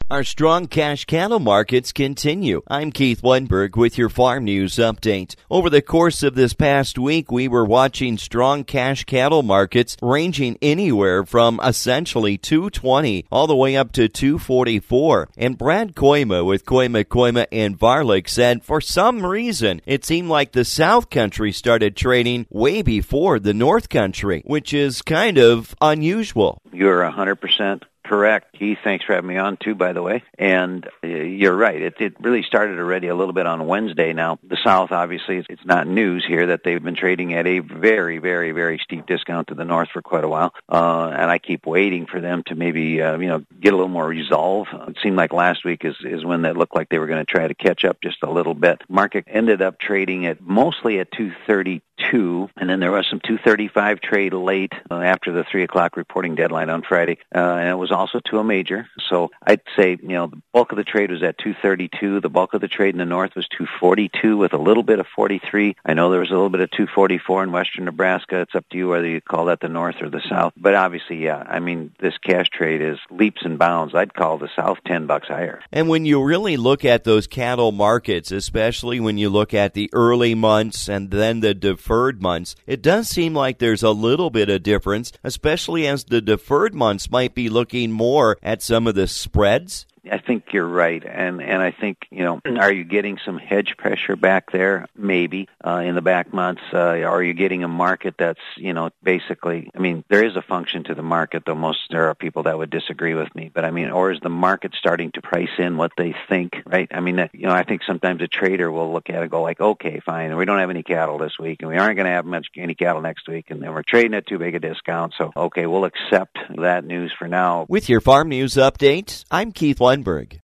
Our strong cash cattle markets continue. I'm Keith Lundberg with your farm news update. Over the course of this past week, we were watching strong cash cattle markets ranging anywhere from essentially $220 all the way up to $244. And Brad Koima with Koima and Varlick said for some reason it seemed like the South Country started trading way before the North Country, which is kind of unusual. You're 100% correct, Keith. Thanks for having me on, too, by the way. And you're right. It really started already a little bit on Wednesday. Now, the South, obviously, it's not news here that they've been trading at a very, very, very steep discount to the North for quite a while. And I keep waiting for them to maybe, get a little more resolve. It seemed like last week is when that looked like they were going to try to catch up just a little bit. Market ended up trading at mostly at 232, and then there was some 235 trade late after the 3 o'clock reporting deadline on Friday. And it was also to a major. So I'd say, the bulk of the trade was at 232. The bulk of the trade in the North was 242 with a little bit of 43. I know there was a little bit of 244 in western Nebraska. It's up to you whether you call that the North or the South. But obviously, this cash trade is leaps and bounds. I'd call the South $10 higher. And when you really look at those cattle markets, especially when you look at the early months and then the deferred months, it does seem like there's a little bit of difference, especially as the deferred months might be looking more at some of the spreads. I think you're right, and I think, are you getting some hedge pressure back there? Maybe in the back months. Are you getting a market that's, basically, there is a function to the market, though there are people that would disagree with me, but or is the market starting to price in what they think, right? I think sometimes a trader will look at it and go like, okay, fine, we don't have any cattle this week, and we aren't going to have any cattle next week, and then we're trading at too big a discount, so okay, we'll accept that news for now. With your farm news update, I'm Keith Lundberg.